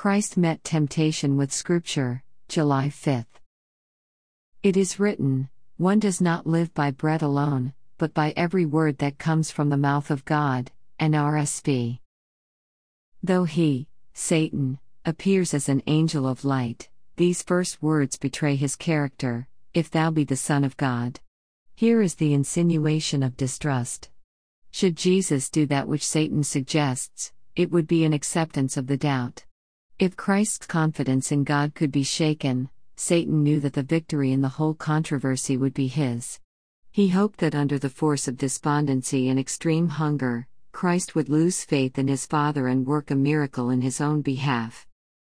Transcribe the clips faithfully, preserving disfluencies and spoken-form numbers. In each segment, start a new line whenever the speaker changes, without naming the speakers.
Christ met temptation with Scripture, July fifth. It is written, "One does not live by bread alone, but by every word that comes from the mouth of God," N R S V. Though he, Satan, appears as an angel of light, these first words betray his character: "If thou be the Son of God." Here is the insinuation of distrust. Should Jesus do that which Satan suggests, it would be an acceptance of the doubt. If Christ's confidence in God could be shaken, Satan knew that the victory in the whole controversy would be his. He hoped that under the force of despondency and extreme hunger, Christ would lose faith in his Father and work a miracle in his own behalf.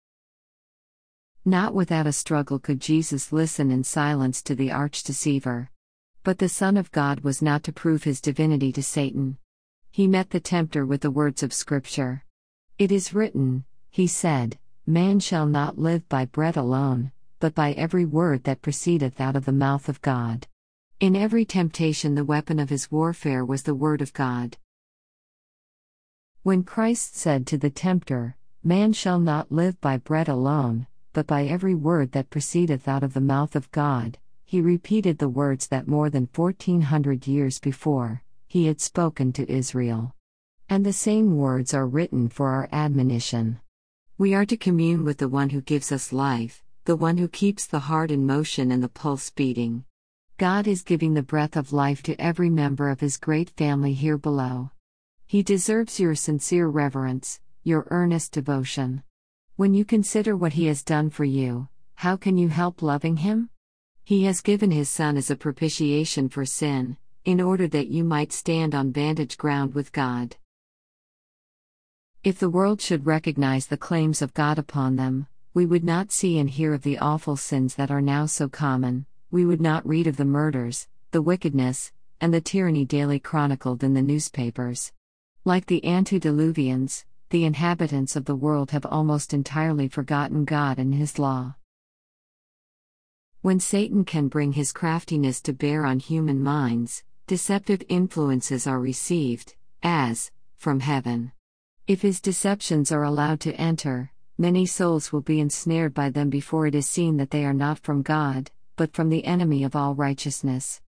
Not without a struggle could Jesus listen in silence to the arch-deceiver. But the Son of God was not to prove his divinity to Satan. He met the tempter with the words of Scripture. "It is written," he said, "Man shall not live by bread alone, but by every word that proceedeth out of the mouth of God." In every temptation, the weapon of his warfare was the Word of God. When Christ said to the tempter, "Man shall not live by bread alone, but by every word that proceedeth out of the mouth of God," he repeated the words that more than fourteen hundred years before, he had spoken to Israel. And the same words are written for our admonition. We are to commune with the one who gives us life, the one who keeps the heart in motion and the pulse beating. God is giving the breath of life to every member of his great family here below. He deserves your sincere reverence, your earnest devotion. When you consider what he has done for you, how can you help loving him? He has given his Son as a propitiation for sin, in order that you might stand on vantage ground with God. If the world should recognize the claims of God upon them, we would not see and hear of the awful sins that are now so common. We would not read of the murders, the wickedness, and the tyranny daily chronicled in the newspapers. Like the antediluvians, the inhabitants of the world have almost entirely forgotten God and his law. When Satan can bring his craftiness to bear on human minds, deceptive influences are received, as from heaven. If his deceptions are allowed to enter, many souls will be ensnared by them before it is seen that they are not from God, but from the enemy of all righteousness.